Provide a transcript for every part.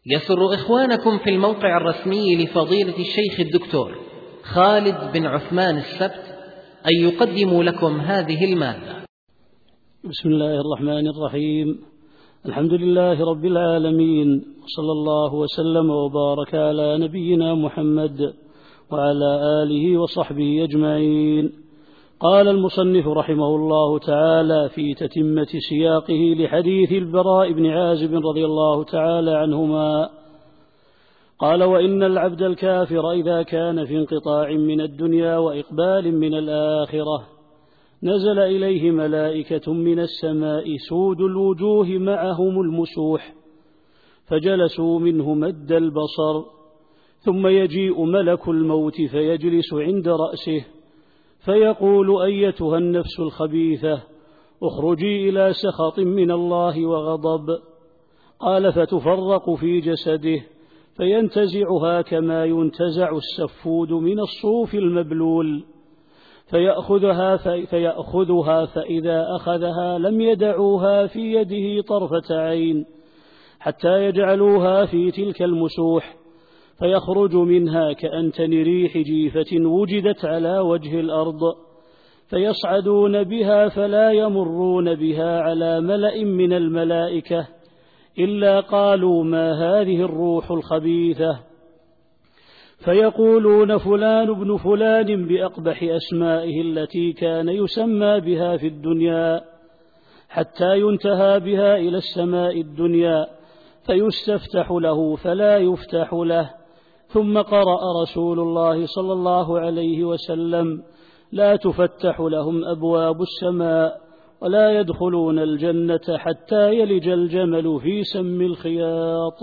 يسر إخوانكم في الموقع الرسمي لفضيلة الشيخ الدكتور خالد بن عثمان السبت أن يقدموا لكم هذه المادة. بسم الله الرحمن الرحيم. الحمد لله رب العالمين، صلى الله وسلم وبارك على نبينا محمد وعلى آله وصحبه أجمعين. قال المصنف رحمه الله تعالى في تتمة سياقه لحديث البراء بن عازب رضي الله تعالى عنهما قال: وإن العبد الكافر إذا كان في انقطاع من الدنيا وإقبال من الآخرة نزل إليه ملائكة من السماء سود الوجوه معهم المسوح، فجلسوا منه مد البصر، ثم يجيء ملك الموت فيجلس عند رأسه فيقول: أيتها النفس الخبيثة، اخرجي إلى سخط من الله وغضب. قال: فتفرق في جسده فينتزعها كما ينتزع السفود من الصوف المبلول، فيأخذها فإذا أخذها لم يدعوها في يده طرفة عين حتى يجعلوها في تلك المسوح، فيخرج منها كأنتن ريح جيفة وجدت على وجه الأرض، فيصعدون بها فلا يمرون بها على ملأ من الملائكة إلا قالوا: ما هذه الروح الخبيثة؟ فيقولون: فلان ابن فلان بأقبح أسمائه التي كان يسمى بها في الدنيا، حتى ينتهى بها إلى السماء الدنيا فيستفتح له فلا يفتح له. ثم قرأ رسول الله صلى الله عليه وسلم: لا تفتح لهم أبواب السماء ولا يدخلون الجنة حتى يلج الجمل في سم الخياط.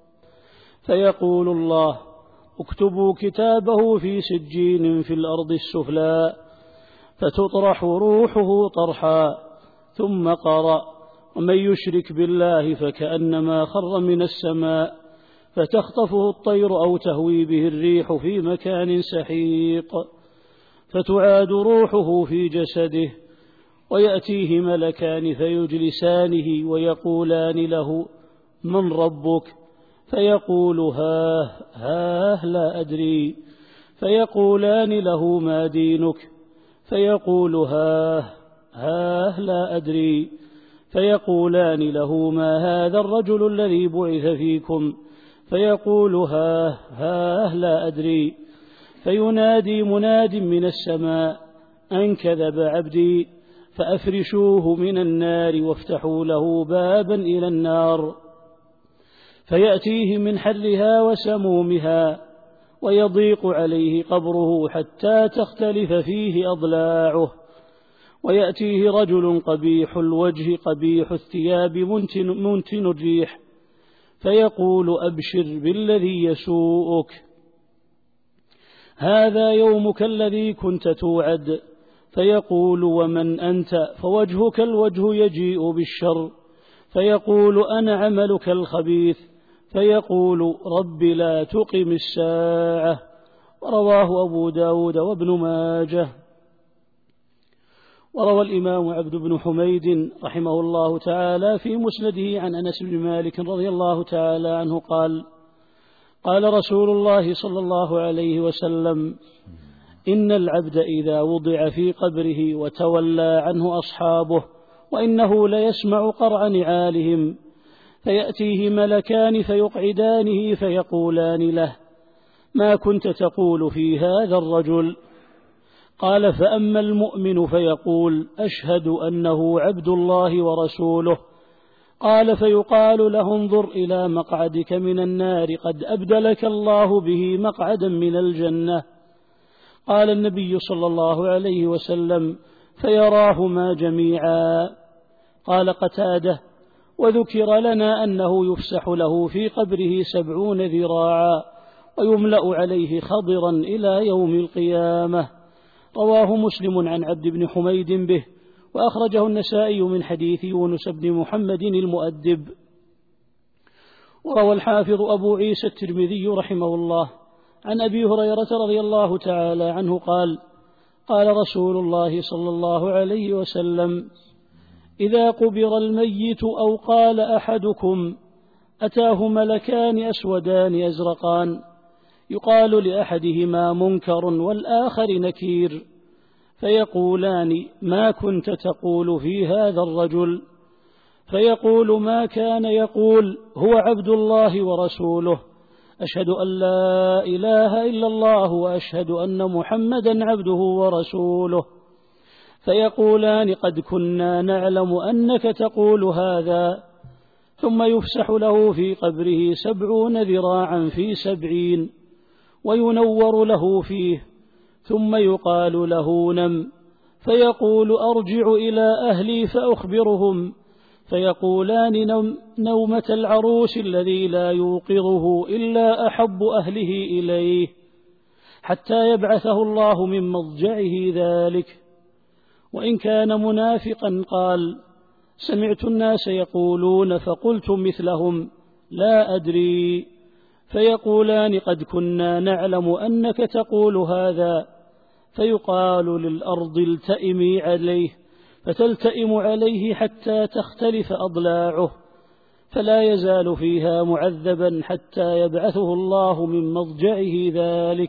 فيقول الله: اكتبوا كتابه في سجين في الأرض السفلى، فتطرح روحه طرحا. ثم قرأ: ومن يشرك بالله فكأنما خر من السماء فتخطفه الطير أو تهوي به الريح في مكان سحيق، فتعاد روحه في جسده، ويأتيه ملكان فيجلسانه ويقولان له: من ربك؟ فيقول: هاه لا أدري. فيقولان له: ما دينك؟ فيقول: هاه لا أدري. فيقولان له: ما هذا الرجل الذي بعث فيكم؟ فيقول: هاه لا أدري. فينادي مناد من السماء: أن كذب عبدي، فأفرشوه من النار وافتحوا له بابا إلى النار، فيأتيه من حرها وسمومها، ويضيق عليه قبره حتى تختلف فيه أضلاعه. ويأتيه رجل قبيح الوجه قبيح الثياب منتن الريح، فيقول: أبشر بالذي يسوءك، هذا يومك الذي كنت توعد. فيقول: ومن أنت؟ فوجهك الوجه يجيء بالشر. فيقول: أنا عملك الخبيث. فيقول: رب لا تقم الساعة. ورواه أبو داود وابن ماجه. وروى الإمام عبد بن حميد رحمه الله تعالى في مسنده عن أنس بن مالك رضي الله تعالى عنه قال: قال رسول الله صلى الله عليه وسلم: إن العبد إذا وضع في قبره وتولى عنه أصحابه وإنه ليسمع قرع نعالهم، فيأتيه ملكان فيقعدانه فيقولان له: ما كنت تقول في هذا الرجل؟ قال: فأما المؤمن فيقول: أشهد أنه عبد الله ورسوله. قال: فيقال له: انظر إلى مقعدك من النار قد أبدلك الله به مقعدا من الجنة. قال النبي صلى الله عليه وسلم: فيراهما جميعا. قال قتادة: وذكر لنا أنه يفسح له في قبره 70 ذراعا ويملأ عليه خضرا إلى يوم القيامة. رواه مسلم عن عبد بن حميد به، وأخرجه النسائي من حديث يونس بن محمد المؤدب. وروى الحافظ أبو عيسى الترمذي رحمه الله عن أبي هريرة رضي الله تعالى عنه قال: قال رسول الله صلى الله عليه وسلم: إذا قبر الميت أو قال أحدكم: أتاه ملكان أسودان أزرقان يقال لأحدهما منكر والآخر نكير، فيقولان: ما كنت تقول في هذا الرجل؟ فيقول: ما كان يقول، هو عبد الله ورسوله، أشهد أن لا إله إلا الله وأشهد أن محمدا عبده ورسوله. فيقولان: قد كنا نعلم أنك تقول هذا. ثم يفسح له في قبره 70 ذراعا في 70 وينور له فيه، ثم يقال له: نم. فيقول: أرجع إلى أهلي فأخبرهم. فيقولان: نومة العروس الذي لا يوقظه إلا أحب أهله إليه، حتى يبعثه الله من مضجعه ذلك. وإن كان منافقا قال: سمعت الناس يقولون فقلت مثلهم، لا أدري. فيقولان: قد كنا نعلم أنك تقول هذا. فيقال للأرض: التئمي عليه، فتلتئم عليه حتى تختلف أضلاعه، فلا يزال فيها معذبا حتى يبعثه الله من مضجعه ذلك.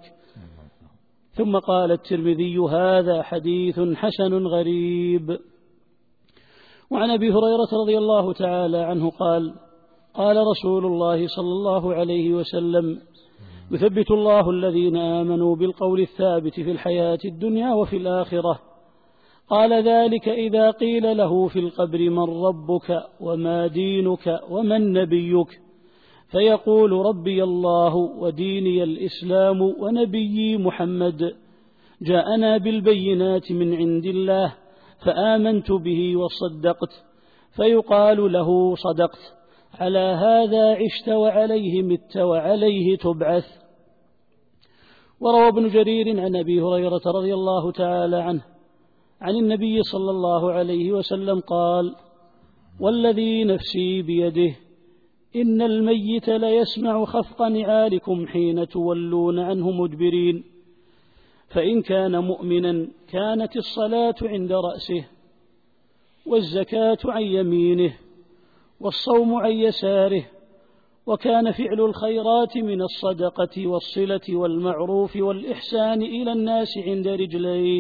ثم قال الترمذي: هذا حديث حسن غريب. وعن أبي هريرة رضي الله تعالى عنه قال: قال رسول الله صلى الله عليه وسلم: يثبت الله الذين آمنوا بالقول الثابت في الحياة الدنيا وفي الآخرة. قال ذلك إذا قيل له في القبر: من ربك وما دينك ومن نبيك؟ فيقول: ربي الله وديني الإسلام ونبيي محمد، جاءنا بالبينات من عند الله فآمنت به وصدقت. فيقال له: صدقت، على هذا عشت وعليه مت وعليه تبعث. وروى ابن جرير عن أبي هريرة رضي الله تعالى عنه عن النبي صلى الله عليه وسلم قال: والذي نفسي بيده إن الميت ليسمع خفق نعالكم حين تولون عنه مدبرين، فإن كان مؤمنا كانت الصلاة عند رأسه، والزكاة عن يمينه، والصوم عن يساره، وكان فعل الخيرات من الصدقة والصلة والمعروف والإحسان إلى الناس عند رجليه.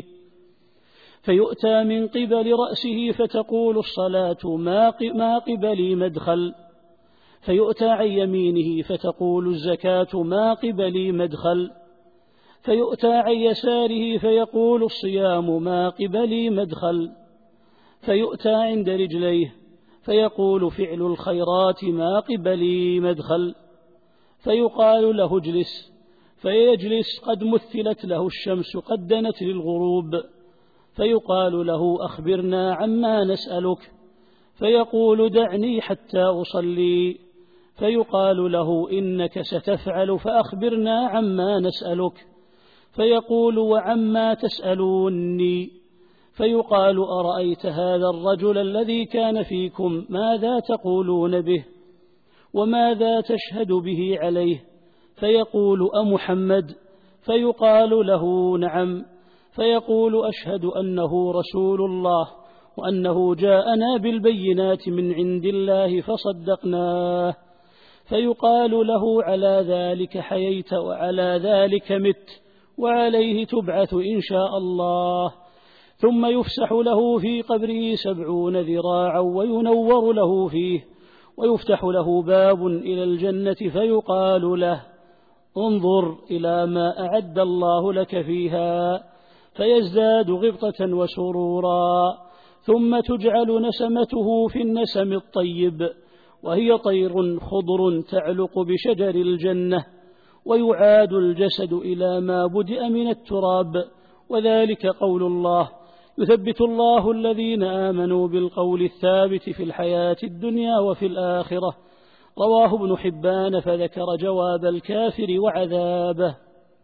فيؤتى من قبل رأسه فتقول الصلاة: ما قبلي مدخل. فيؤتى عن يمينه فتقول الزكاة: ما قبلي مدخل. فيؤتى عن يساره فيقول الصيام: ما قبلي مدخل. فيؤتى عند رجليه فيقول فعل الخيرات: ما قبلي مدخل. فيقال له: اجلس. فيجلس قد مثلت له الشمس قد دنت للغروب. فيقال له: أخبرنا عما نسألك. فيقول: دعني حتى أصلي. فيقال له: إنك ستفعل فأخبرنا عما نسألك. فيقول: وعما تسألوني؟ فيقال: أرأيت هذا الرجل الذي كان فيكم ماذا تقولون به وماذا تشهد به عليه؟ فيقول: أمحمد؟ فيقال له: نعم. فيقول: أشهد أنه رسول الله وأنه جاءنا بالبينات من عند الله فصدقناه. فيقال له: على ذلك حييت وعلى ذلك مت وعليه تبعث إن شاء الله. ثم يفسح له في قبره 70 ذراعا وينور له فيه، ويفتح له باب إلى الجنة فيقال له: انظر إلى ما أعد الله لك فيها. فيزداد غبطة وسرورا. ثم تجعل نسمته في النسم الطيب، وهي طير خضر تعلق بشجر الجنة، ويعاد الجسد إلى ما بدأ من التراب. وذلك قول الله: يثبت الله الذين آمنوا بالقول الثابت في الحياة الدنيا وفي الآخرة. رواه ابن حبان فذكر جواب الكافر وعذابه.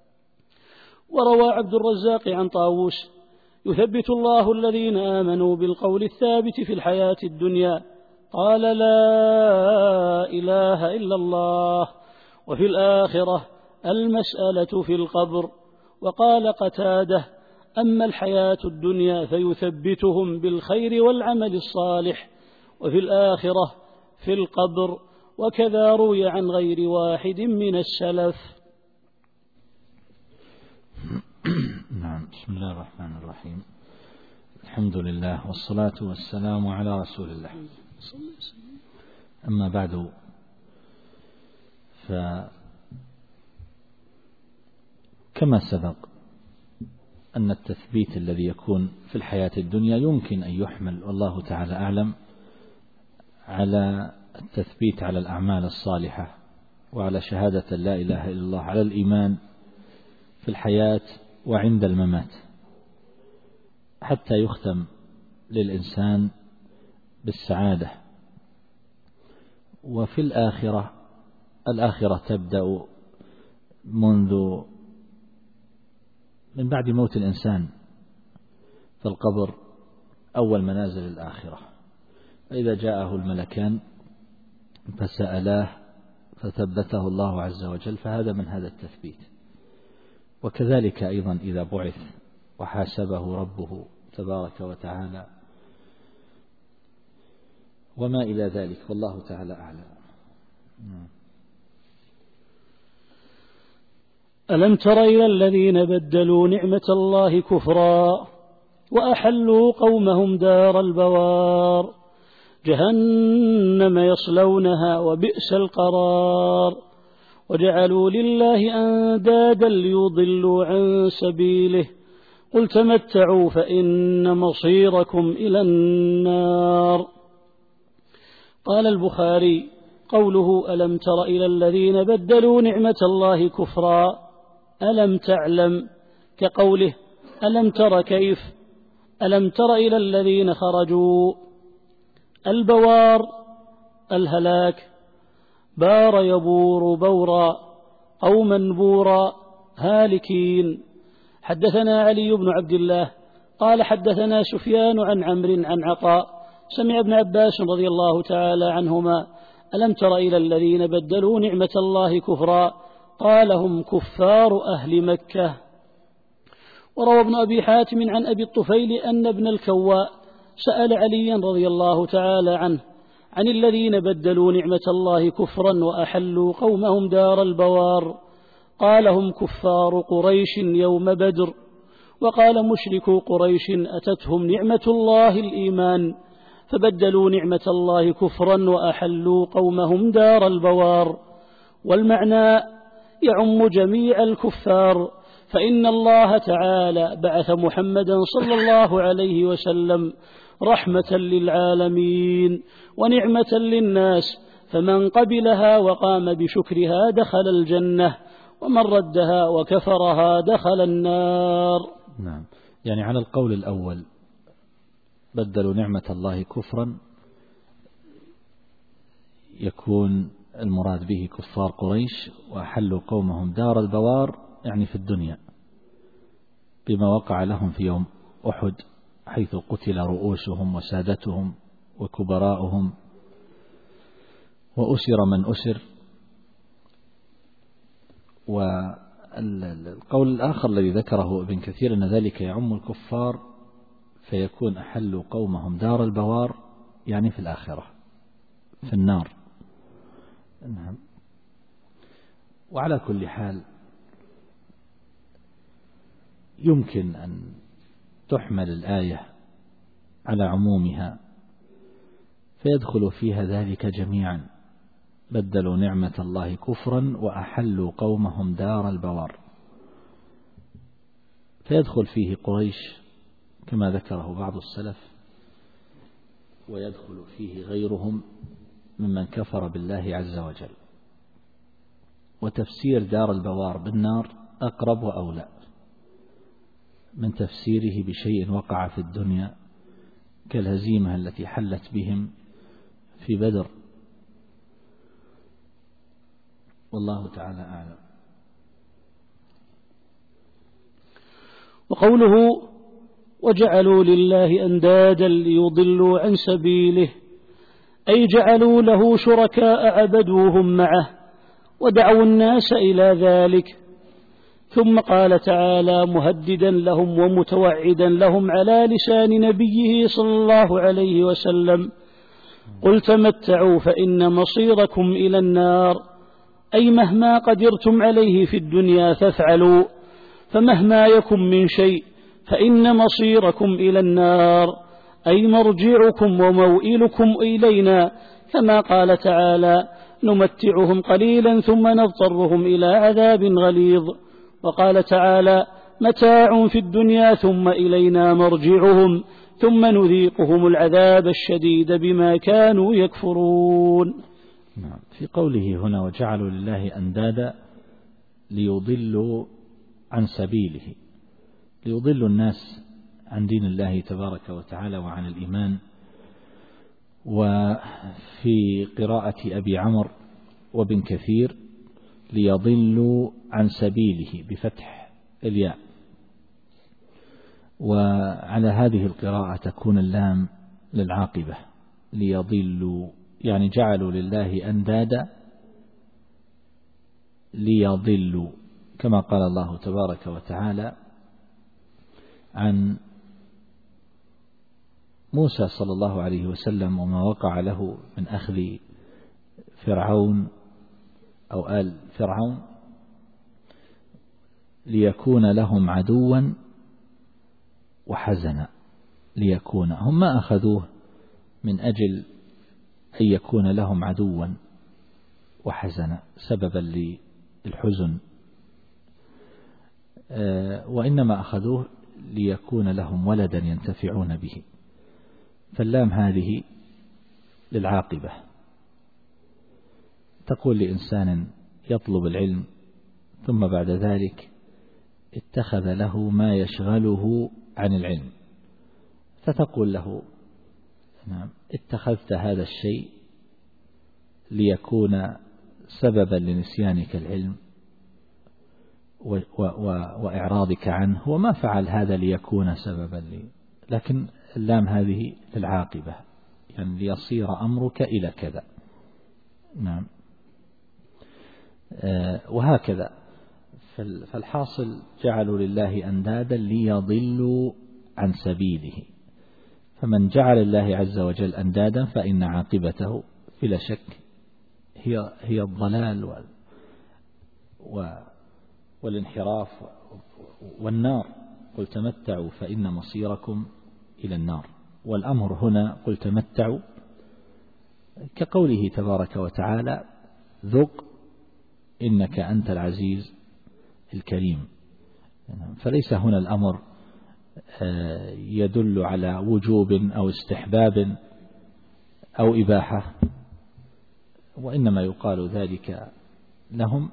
وروى عبد الرزاق عن طاووس: يثبت الله الذين آمنوا بالقول الثابت في الحياة الدنيا، قال: لا إله إلا الله. وفي الآخرة المسألة في القبر. وقال قتادة: أما الحياة الدنيا فيثبتهم بالخير والعمل الصالح، وفي الآخرة في القبر. وكذا روي عن غير واحد من السلف. نعم. بسم الله الرحمن الرحيم. الحمد لله والصلاة والسلام على رسول الله. أما بعد، فكما سبق أن التثبيت الذي يكون في الحياة الدنيا يمكن أن يحمل والله تعالى أعلم على التثبيت على الأعمال الصالحة وعلى شهادة لا إله إلا الله، على الإيمان في الحياة وعند الممات، حتى يختم للإنسان بالسعادة. وفي الآخرة تبدأ من بعد موت الإنسان، فالقبر أول منازل الآخرة. فإذا جاءه الملكان فسألاه فثبته الله عز وجل، فهذا من هذا التثبيت. وكذلك أيضا إذا بعث وحاسبه ربه تبارك وتعالى وما إلى ذلك، والله تعالى أعلم. ألم تر إلى الذين بدلوا نعمة الله كفرا وأحلوا قومهم دار البوار جهنم يصلونها وبئس القرار وجعلوا لله أندادا ليضلوا عن سبيله قل تمتعوا فإن مصيركم إلى النار. قال البخاري: قوله ألم تر إلى الذين بدلوا نعمة الله كفرا، ألم تعلم، كقوله ألم تر كيف، ألم تر إلى الذين خرجوا. البوار الهلاك، بار يبور بورا أو منبورا، هالكين. حدثنا علي بن عبد الله قال حدثنا سفيان عن عمرو عن عطاء سمع ابن عباس رضي الله تعالى عنهما: ألم تر إلى الذين بدلوا نعمة الله كفرا، قال هم كفار أهل مكة. وروى ابن أبي حاتم عن أبي الطفيل أن ابن الكواء سأل عليا رضي الله تعالى عنه عن الذين بدلوا نعمة الله كفرا وأحلوا قومهم دار البوار، قال هم كفار قريش يوم بدر. وقال مشركو قريش أتتهم نعمة الله الإيمان فبدلوا نعمة الله كفرا وأحلوا قومهم دار البوار. والمعنى يعم جميع الكفار، فإن الله تعالى بعث محمدا صلى الله عليه وسلم رحمة للعالمين ونعمة للناس، فمن قبلها وقام بشكرها دخل الجنة، ومن ردها وكفرها دخل النار. نعم. يعني على القول الأول بدلوا نعمة الله كفرا، يكون المراد به كفار قريش، وأحلوا قومهم دار البوار يعني في الدنيا بما وقع لهم في يوم أحد، حيث قتل رؤوسهم وسادتهم وكبراؤهم وأسر من أسر. والقول الآخر الذي ذكره ابن كثير أن ذلك يعم الكفار، فيكون أحلوا قومهم دار البوار يعني في الآخرة في النار. نعم. وعلى كل حال يمكن أن تحمل الآية على عمومها فيدخل فيها ذلك جميعا، بدلوا نعمة الله كفرا وأحلوا قومهم دار البوار، فيدخل فيه قريش كما ذكره بعض السلف، ويدخل فيه غيرهم ممن كفر بالله عز وجل. وتفسير دار البوار بالنار أقرب وأولى من تفسيره بشيء وقع في الدنيا كالهزيمة التي حلت بهم في بدر، والله تعالى أعلم. وقوله وجعلوا لله أندادا ليضلوا عن سبيله، أي جعلوا له شركاء عبدوهم معه ودعوا الناس إلى ذلك. ثم قال تعالى مهددا لهم ومتوعدا لهم على لسان نبيه صلى الله عليه وسلم: قل تمتعوا فإن مصيركم إلى النار، أي مهما قدرتم عليه في الدنيا فافعلوا، فمهما يكن من شيء فإن مصيركم إلى النار، أي مرجعكم وموئلكم إلينا، كما قال تعالى: نمتعهم قليلا ثم نضطرهم إلى عذاب غليظ. وقال تعالى: متاع في الدنيا ثم إلينا مرجعهم ثم نذيقهم العذاب الشديد بما كانوا يكفرون. في قوله هنا: وجعلوا لله أندادا ليضلوا عن سبيله، ليضلوا الناس عن دين الله تبارك وتعالى وعن الإيمان. وفي قراءة أبي عمرو وابن كثير: ليضلوا عن سبيله بفتح الياء. وعلى هذه القراءة تكون اللام للعاقبة، ليضلوا يعني جعلوا لله أندادا ليضلوا، كما قال الله تبارك وتعالى عن موسى صلى الله عليه وسلم وما وقع له من أخذ فرعون أو آل فرعون: ليكون لهم عدوا وحزنا. ليكون، هم ما أخذوه من أجل أن يكون لهم عدوا وحزنا سببا للحزن، وإنما أخذوه ليكون لهم ولدا ينتفعون به. فاللام هذه للعاقبة. تقول لإنسان يطلب العلم ثم بعد ذلك اتخذ له ما يشغله عن العلم، فتقول له: نعم، اتخذت هذا الشيء ليكون سببا لنسيانك العلم وإعراضك عنه، وما فعل هذا ليكون سببا لي. لكن اللام هذه للعاقبة، يعني ليصير أمرك إلى كذا. نعم. وهكذا. فالحاصل: جعلوا لله أندادا ليضلوا عن سبيله. فمن جعل الله عز وجل أندادا فإن عاقبته بلا شك هي الضلال والانحراف والنار. قل تمتعوا فإن مصيركم إلى النار. والأمر هنا قل تمتعوا كقوله تبارك وتعالى: ذق إنك أنت العزيز الكريم. فليس هنا الأمر يدل على وجوب أو استحباب أو إباحة، وإنما يقال ذلك لهم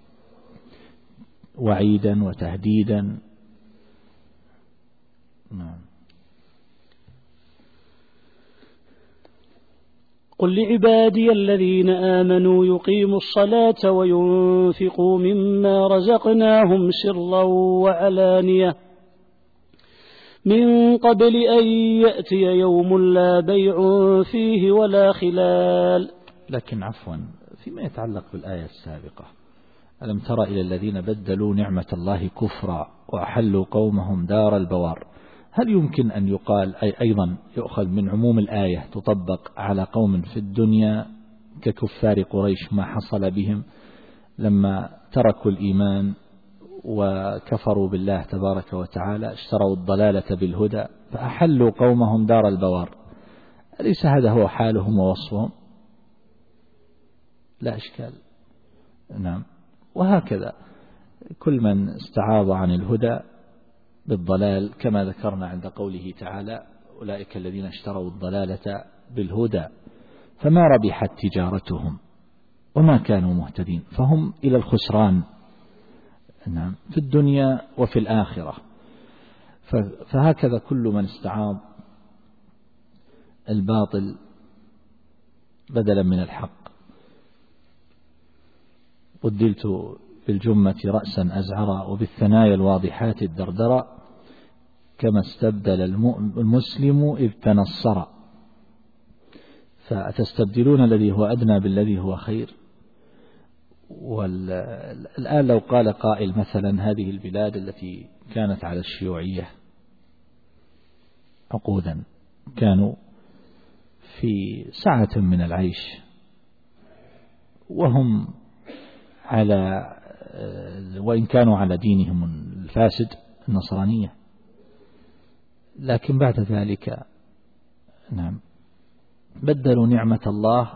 وعيدا وتهديدا. نعم. قل لعبادي الذين آمنوا يقيموا الصلاة وينفقوا مما رزقناهم سرا وعلانية من قبل أن يأتي يوم لا بيع فيه ولا خلال. لكن عفوا، فيما يتعلق بالآية السابقة: ألم تر إلى الذين بدلوا نعمة الله كفرا وأحلوا قومهم دار البوار؟ هل يمكن أن يقال أيضا يؤخذ من عموم الآية تطبق على قوم في الدنيا ككفار قريش ما حصل بهم لما تركوا الإيمان وكفروا بالله تبارك وتعالى، اشتروا الضلالة بالهدى فأحلوا قومهم دار البوار؟ أليس هذا هو حالهم ووصفهم؟ لا إشكال. نعم. وهكذا كل من استعاض عن الهدى بالضلال، كما ذكرنا عند قوله تعالى: أولئك الذين اشتروا الضلالة بالهدى فما ربحت تجارتهم وما كانوا مهتدين، فهم إلى الخسران. نعم، في الدنيا وفي الآخرة. فهكذا كل من استعاض الباطل بدلا من الحق. بدلت بالجمة رأسا أزعرا وبالثنايا الواضحات الدردرا، كما استبدل المسلم إذ تنصر. فأتستبدلون الذي هو أدنى بالذي هو خير؟ والآن لو قال قائل مثلا: هذه البلاد التي كانت على الشيوعية عقودا كانوا في سعة من العيش، وهم وإن كانوا على دينهم الفاسد النصرانية، لكن بعد ذلك بدلوا نعمة الله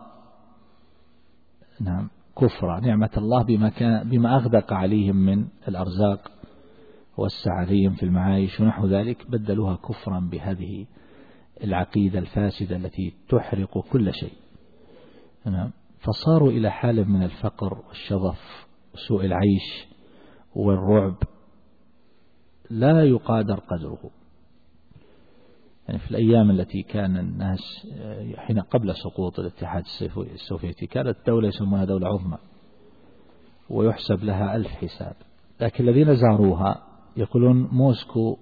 كفرا، نعمة الله بما أغدق عليهم من الأرزاق ووسع عليهم في المعايش ونحو ذلك، بدلوها كفرا بهذه العقيدة الفاسدة التي تحرق كل شيء. فصاروا إلى حال من الفقر والشظف وسوء العيش والرعب لا يقادر قدره. يعني في الأيام التي كان الناس حين قبل سقوط الاتحاد السوفيتي كانت دولة يسمونها دولة عظمى ويحسب لها 1000 حساب، لكن الذين زاروها يقولون موسكو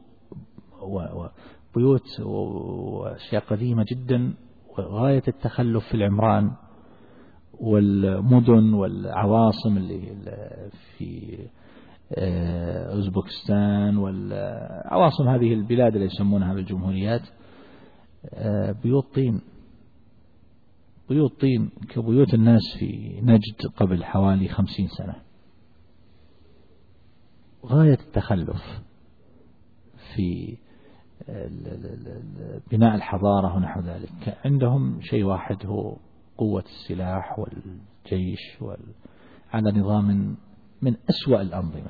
وبيوت وأشياء قديمة جدا وغاية التخلف في العمران والمدن والعواصم اللي في أوزبكستان والعواصم هذه البلاد اللي يسمونها بالجمهوريات بيوت طين كبيوت الناس في نجد قبل حوالي 50 سنة. غاية التخلف في بناء الحضارة ونحو ذلك. عندهم شيء واحد هو قوة السلاح والجيش على نظام من أسوأ الأنظمة.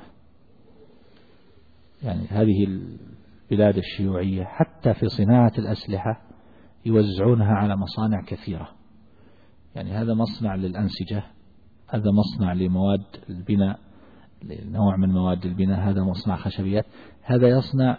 يعني هذه البلاد الشيوعية حتى في صناعة الأسلحة يوزعونها على مصانع كثيرة. يعني هذا مصنع للأنسجة، هذا مصنع لمواد البناء، نوع من مواد البناء، هذا مصنع خشبيات، هذا يصنع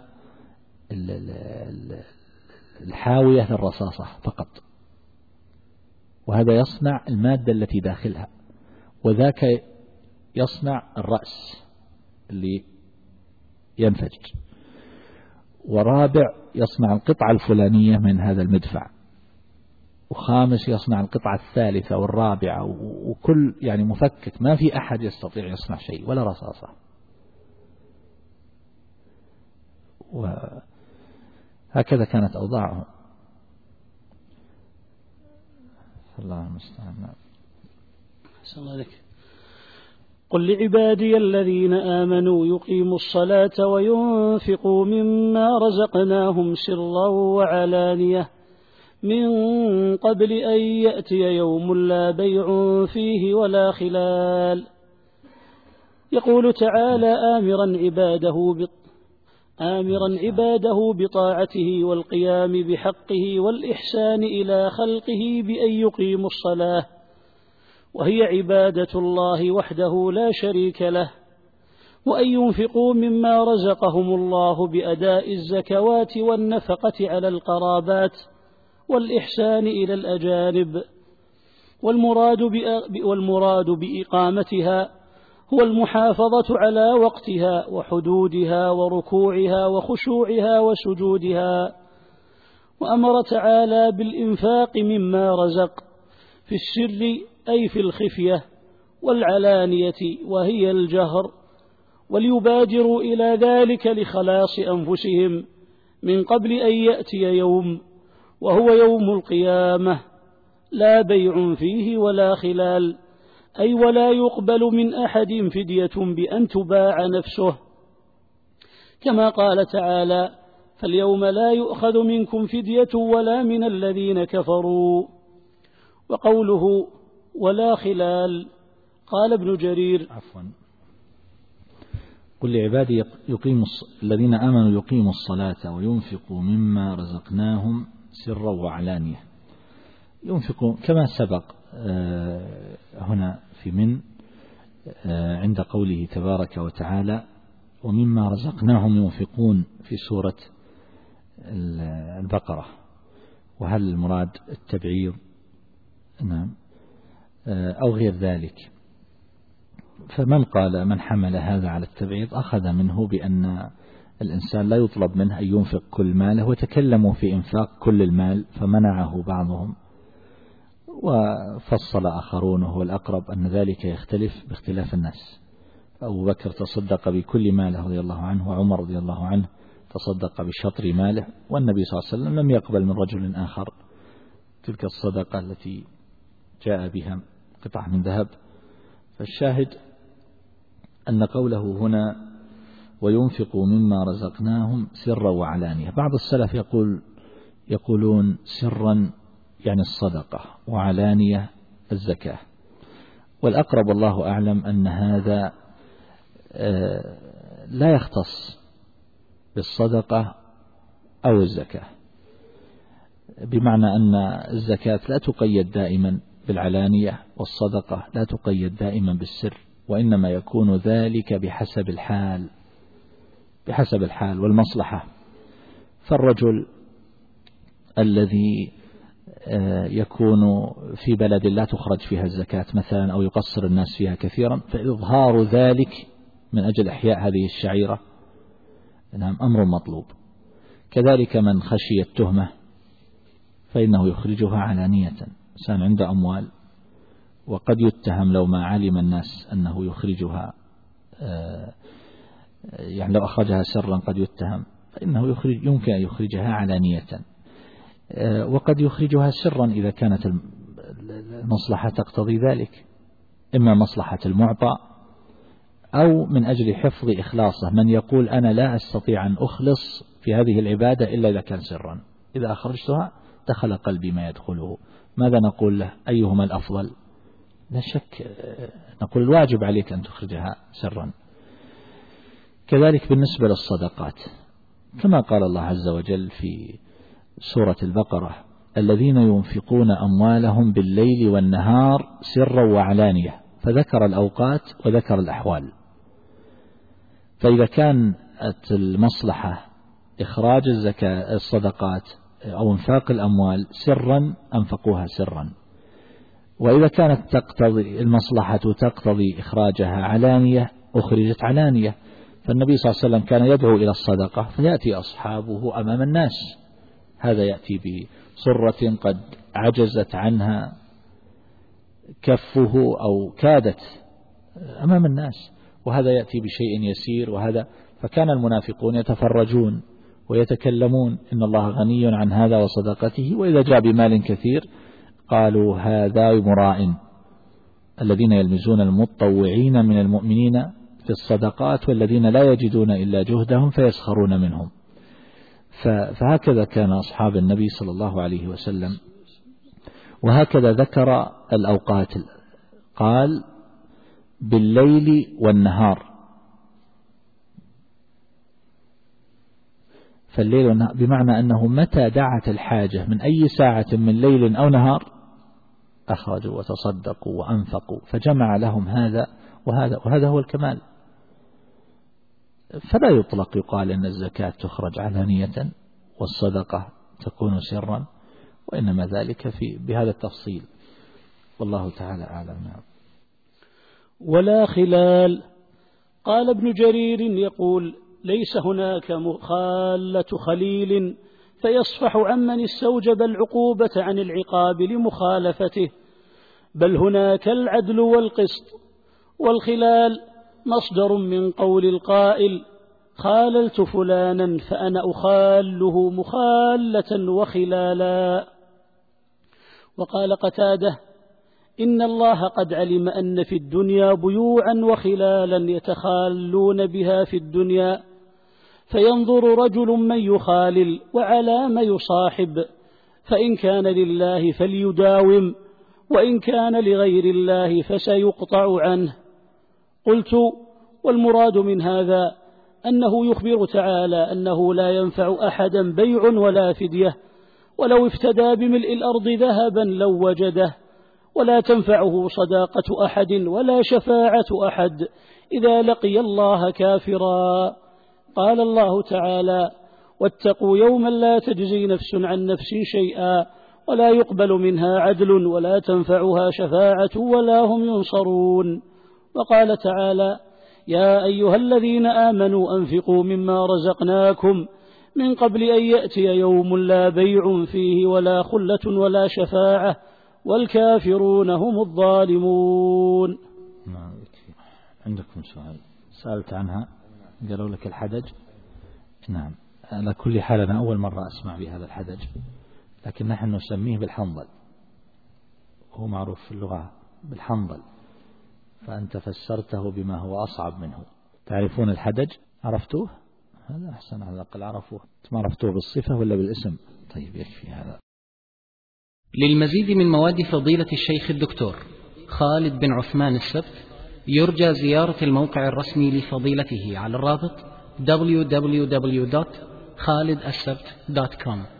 الحاوية للرصاصة فقط، وهذا يصنع المادة التي داخلها، وذاك يصنع الرأس اللي ينفجر، ورابع يصنع القطعة الفلانية من هذا المدفع، وخامس يصنع القطعة الثالثة والرابعة، وكل يعني مفكك، ما في أحد يستطيع يصنع شيء ولا رصاصة. وهكذا كانت أوضاعهم. الله المستعان. قل لعبادي الذين آمنوا يقيموا الصلاة وينفقوا مما رزقناهم سرا وعلانية من قبل أن يأتي يوم لا بيع فيه ولا خلال. يقول تعالى آمرا عباده بطاعته والقيام بحقه والإحسان إلى خلقه بأن يقيموا الصلاة، وهي عبادة الله وحده لا شريك له، وأن ينفقوا مما رزقهم الله بأداء الزكوات والنفقة على القرابات والإحسان إلى الأجانب. والمراد بإقامتها هو المحافظة على وقتها وحدودها وركوعها وخشوعها وسجودها. وأمر تعالى بالإنفاق مما رزق في السر أي في الخفية والعلانية وهي الجهر، وليبادروا إلى ذلك لخلاص أنفسهم من قبل أن يأتي يوم وهو يوم القيامة لا بيع فيه ولا خلال، أي ولا يقبل من أحد فدية بأن تباع نفسه، كما قال تعالى: فاليوم لا يؤخذ منكم فدية ولا من الذين كفروا. وقوله ولا خلال قال ابن جرير قل لعبادي الذين آمنوا يقيموا الصلاة وينفقوا مما رزقناهم سرا وعلانية. ينفقوا كما سبق هنا في عند قوله تبارك وتعالى ومما رزقناهم ينفقون في سورة البقرة. وهل المراد التبعير؟ نعم، أو غير ذلك. من حمل هذا على التبعيض أخذ منه بأن الإنسان لا يطلب منه أن ينفق كل ماله، وتكلموا في إنفاق كل المال فمنعه بعضهم، وفصل آخرون وهو الأقرب أن ذلك يختلف باختلاف الناس. أبو بكر تصدق بكل ماله رضي الله عنه، وعمر رضي الله عنه تصدق بشطر ماله، والنبي صلى الله عليه وسلم لم يقبل من رجل آخر تلك الصدقة التي جاء بها قطعة من ذهب. فالشاهد أن قوله هنا وينفق مما رزقناهم سرا وعلانية. بعض السلف يقولون سرا يعني الصدقة، وعلانية الزكاة، والأقرب والله أعلم أن هذا لا يختص بالصدقة أو الزكاة، بمعنى أن الزكاة لا تقيد دائما بالعلانية، والصدقة لا تقيد دائما بالسر، وإنما يكون ذلك بحسب الحال والمصلحة. فالرجل الذي يكون في بلد لا تخرج فيها الزكاة مثلا، أو يقصر الناس فيها كثيرا، فإظهار ذلك من أجل إحياء هذه الشعيرة أمر مطلوب. كذلك من خشي التهمة فإنه يخرجها علانية. إنسان عنده أموال وقد يتهم لو ما علم الناس أنه يخرجها، يعني لو أخرجها سرا قد يتهم، فإنه يمكن أن يخرجها علانية. وقد يخرجها سرا إذا كانت المصلحة تقتضي ذلك، إما مصلحة المعطى أو من أجل حفظ إخلاصه. من يقول أنا لا أستطيع أن أخلص في هذه العبادة إلا إذا كان سرا، إذا أخرجتها دخل قلبي ما يدخله. ماذا نقول له؟ أيهما الأفضل؟ لا شك نقول الواجب عليك أن تخرجها سرا. كذلك بالنسبة للصدقات، كما قال الله عز وجل في سورة البقرة الذين ينفقون أموالهم بالليل والنهار سرا وعلانية، فذكر الأوقات وذكر الأحوال. فإذا كانت المصلحة إخراج الصدقات أو انفاق الأموال سرا أنفقوها سرا، وإذا كانت تقتضي المصلحة تقتضي إخراجها علانية أخرجت علانية. فالنبي صلى الله عليه وسلم كان يدعو إلى الصدقة فيأتي أصحابه أمام الناس، هذا يأتي بصرة قد عجزت عنها كفه أو كادت أمام الناس، وهذا يأتي بشيء يسير، وهذا فكان المنافقون يتفرجون ويتكلمون إن الله غني عن هذا وصدقته، وإذا جاء بمال كثير قالوا هذا مراء. الذين يلمزون المتطوعين من المؤمنين في الصدقات والذين لا يجدون إلا جهدهم فيسخرون منهم. فهكذا كان أصحاب النبي صلى الله عليه وسلم. وهكذا ذكر الأوقات، قال بالليل والنهار، فالليل والنهار بمعنى أنه متى دعت الحاجة من أي ساعة من ليل أو نهار أخرجوا وتصدقوا وأنفقوا، فجمع لهم هذا وهذا هو الكمال. فلا يطلق يقال أن الزكاة تخرج علانية والصدقة تكون سرا، وإنما ذلك بهذا التفصيل، والله تعالى أعلم. ولا خلال. قال ابن جرير يقول ليس هناك مخالة خليل فيصفح عمن استوجب العقوبة عن العقاب لمخالفته، بل هناك العدل والقسط. والخلال مصدر من قول القائل خاللت فلانا فأنا أخاله مخالة وخلالا. وقال قتادة إن الله قد علم أن في الدنيا بيوعا وخلالا يتخالون بها في الدنيا، فينظر رجل من يخالل وعلى ما يصاحب، فإن كان لله فليداوم، وإن كان لغير الله فسيقطع عنه. قلت والمراد من هذا أنه يخبر تعالى أنه لا ينفع أحدا بيع ولا فدية، ولو افتدى بملء الأرض ذهبا لو وجده، ولا تنفعه صداقة أحد ولا شفاعة أحد إذا لقي الله كافرا. قال الله تعالى واتقوا يوما لا تجزي نفس عن نفس شيئا ولا يقبل منها عدل ولا تنفعها شفاعة ولا هم ينصرون. وقال تعالى يا أيها الذين آمنوا أنفقوا مما رزقناكم من قبل أن يأتي يوم لا بيع فيه ولا خلة ولا شفاعة والكافرون هم الظالمون. عندكم سؤال سألت عنها قالوا لك الحدج؟ نعم، على كل حال أنا أول مرة أسمع بهذا الحدج، لكن نحن نسميه بالحنظل، هو معروف في اللغة بالحنظل، فأنت فسرته بما هو أصعب منه. تعرفون الحدج؟ عرفتوه؟ هذا أحسن، على الأقل عرفوه. ما عرفتوه بالصفة ولا بالاسم؟ طيب يكفي هذا. للمزيد من مواد فضيلة الشيخ الدكتور خالد بن عثمان السبت يرجى زيارة الموقع الرسمي لفضيلته على الرابط www.khalidassabt.com.